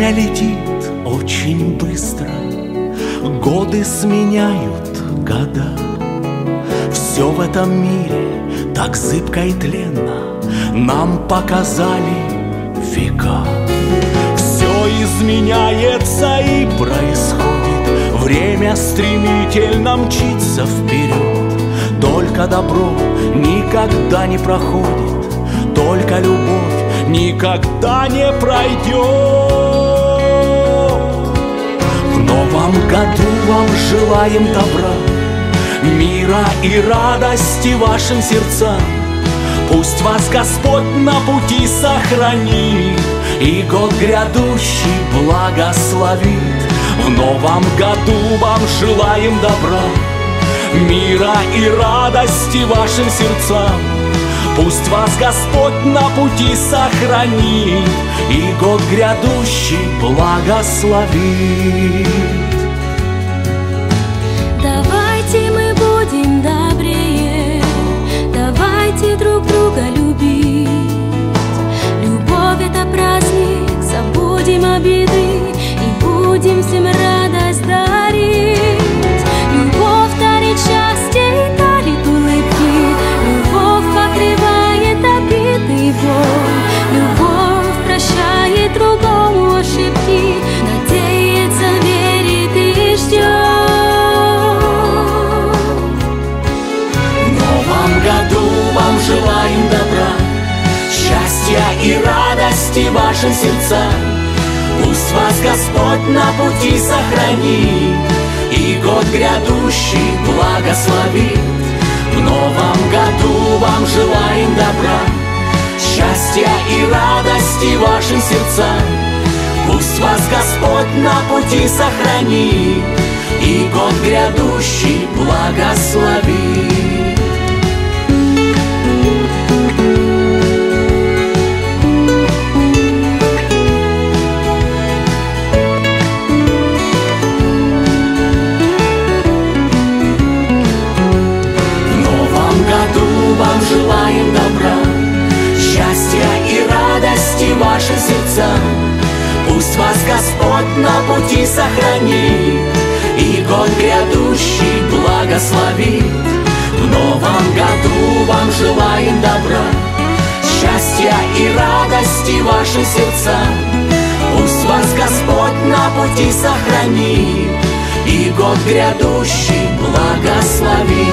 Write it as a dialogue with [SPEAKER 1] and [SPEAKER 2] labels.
[SPEAKER 1] Время летит очень быстро, годы сменяют года. Все в этом мире так зыбко и тленно нам показали века. Все изменяется и происходит, время стремительно мчится вперед. Только добро никогда не проходит, только любовь никогда не пройдет. В новом году вам желаем добра, мира и радости вашим сердцам. Пусть вас Господь на пути сохранит и год грядущий благословит. В новом году вам желаем добра, мира и радости вашим сердцам. Пусть вас Господь на пути сохранит и год грядущий благословит.
[SPEAKER 2] Давайте мы будем добрее, давайте друг друга любить. Любовь — это праздник, забудем обиды и будем всем радость дарить. Любовь дарит счастье и дарит улыбки, любовь покрывает обиды и боль. Любовь прощает другому ошибки, надеется, верит и ждет.
[SPEAKER 1] В новом году вам желаем добра, счастья и радости вашим сердцам. Пусть вас Господь на пути сохранит и год грядущий благословит. В новом году вам желаем добра, счастья и радости вашим сердцам. Пусть вас Господь на пути сохранит и год грядущий благословит. Вам желаем добра, счастья и радости вашим сердцам. Пусть вас Господь на пути сохранит и год грядущий благословит. В новом году вам желаем добра, счастья и радости вашим сердцам. Пусть вас Господь на пути сохранит и год грядущий благословит.